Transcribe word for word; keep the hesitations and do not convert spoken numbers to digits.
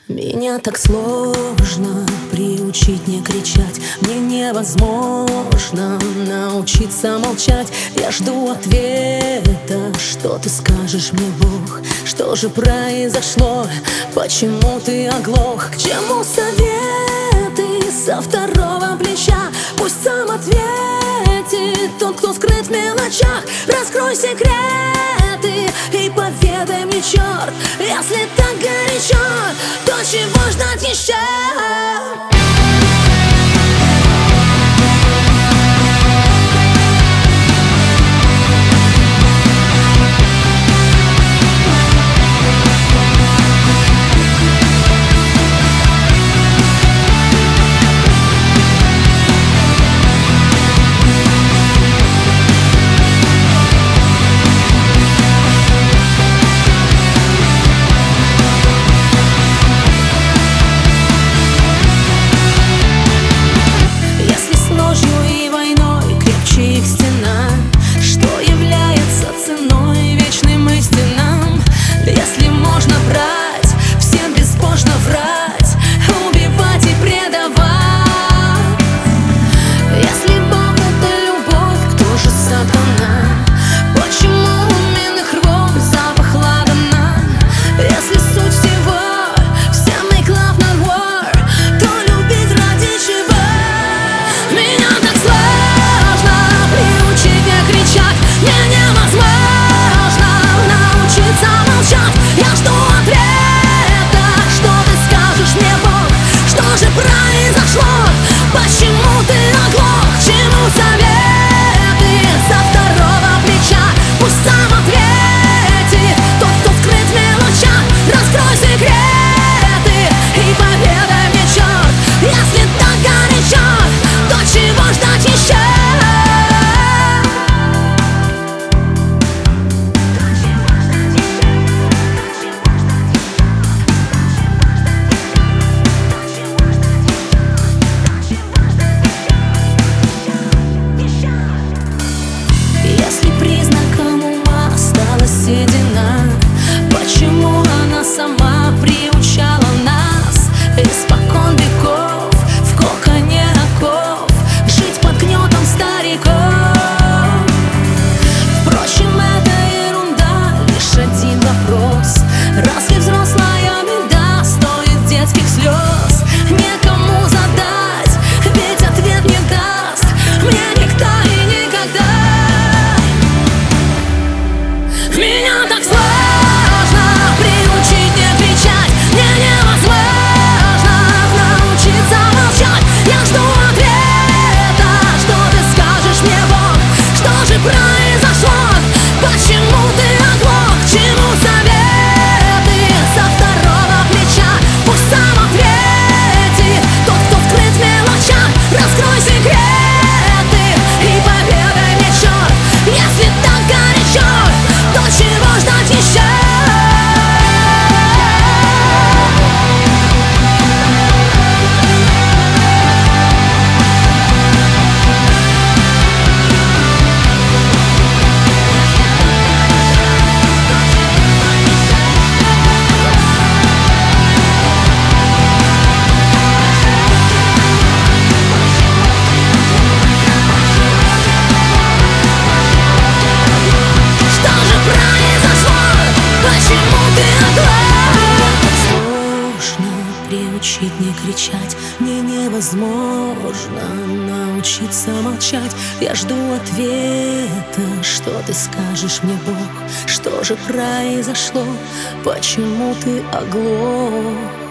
Меня так сложно приучить не кричать. Мне невозможно научиться молчать. Я жду ответа, что ты скажешь мне, Бог. Что же произошло? Почему ты оглох? К чему советы со второго плеча? Пусть сам ответит тот, кто скрыт в мелочах. Раскрой секреты и поведай мне, черт, если так горячо, то чего ждать еще? Почему она сама приучала нас испокон веков в коконе оков жить под гнетом стариков? Впрочем, это ерунда, лишь один вопрос: разве взрослая беда стоит детских слез? Некому задать, ведь ответ не даст мне никто и никогда. Меня так сложно приучить не кричать, мне невозможно научиться молчать. Я жду ответа, что ты скажешь мне, Бог. Что же произошло? Почему ты оглох?